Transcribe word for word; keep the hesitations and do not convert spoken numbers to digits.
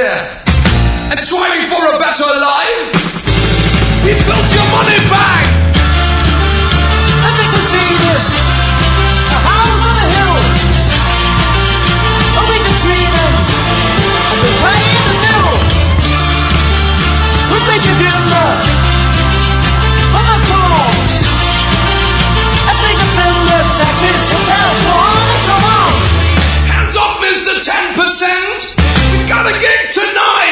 here and striving for a better life. You filled your money bag. I think we've seen this. A house on a hill. A wicked Sweden. I've been right in the middle. We're making timber. On the floor. I think of timber, taxes, hotels, so on and so on. Hands off, Mister ten percent. We got a gig tonight.